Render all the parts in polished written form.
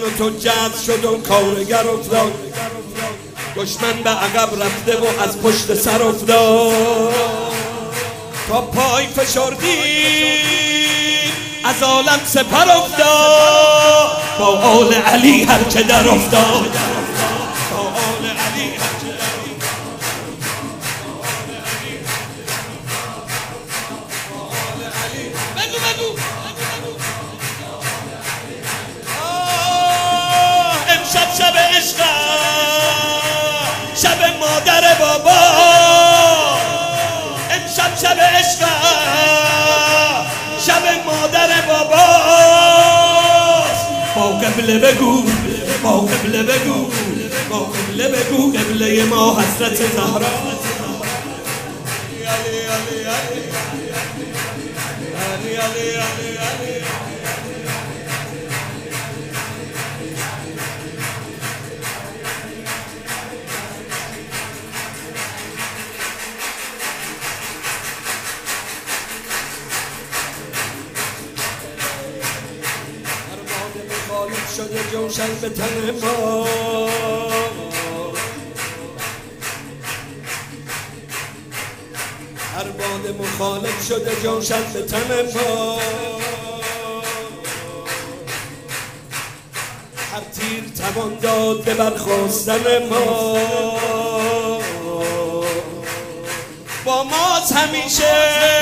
من و تو جذب شد و کارگر افتاد، دشمن به عقب رفته و از پشت سر افتاد. تا پای فشردی از عالم سپر افتاد، با آل علی هر که در افتاد. با آل علی هر که در بگو امشب شب عشق، شب مادر بابا، امشب شب عشق، شب مادر بابا. با قبله بگو، با قبله بگو، با قبله بگو، قبله ما حضرت زهرا. شده جوشن به تن ما، هر باد مخالف شده جوشن به تن ما، هر تیر توان داد به برخاستن ما. با ماست همیشه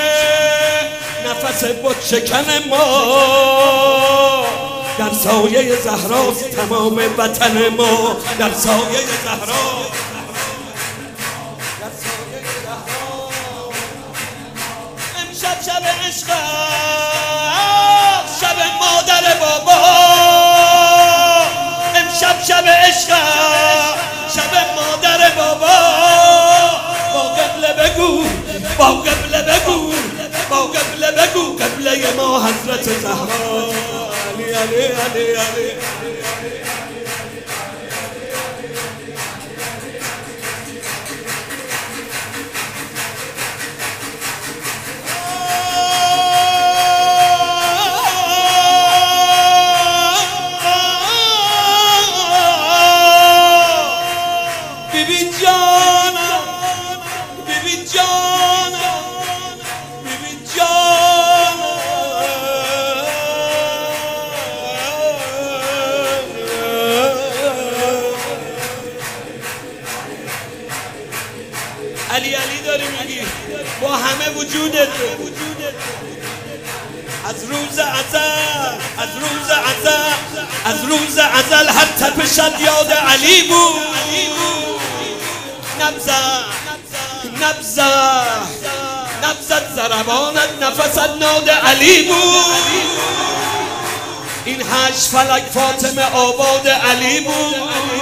نفس بت شکن ما، در سایه زهراست تمام وطن ما، در سایه زهرا. امشب شب عشق، شب مادر بابا، امشب شب عشق، شب مادر بابا. با قبله بگو، با قبله بگو، با قبله بگو، قبله ما حضرت زهرا. علی علی علی علی بیبی جانم، بیبی جانم، بیبی جانم. علی علی داری میگی با همه وجودت، از روز ازل، از روز ازل، از روز ازل هر تپشت یاد علی بود. نبزد ضربانت نفست ناد علی بود. این 8 فلک فاطمه آباد علی بود.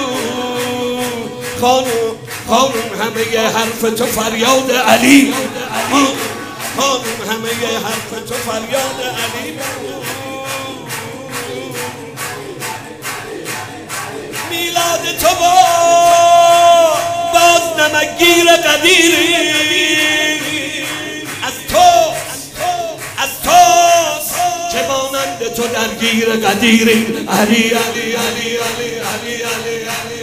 خانم همه حرف تو فریاد علی بود. خانم همه حرف تو فریاد علی بود. میلاد تو باز نمکگیر قدیری، از توست که مانند تو درگیر قدیری. علی علی علی علی علی علی علی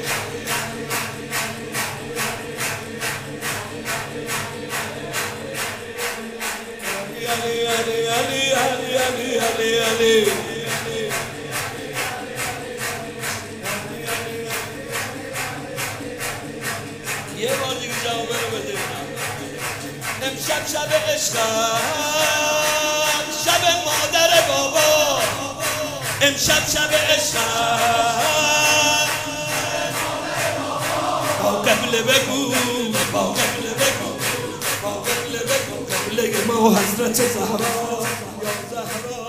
یه بار دیگه جواب رو بده. امشب شب عشق، شب مادر بابا، امشب شب عشق. با قبله بگو، با قبله بگو، با قبله بگو، قبله ما حضرت زهرا. یا زهرا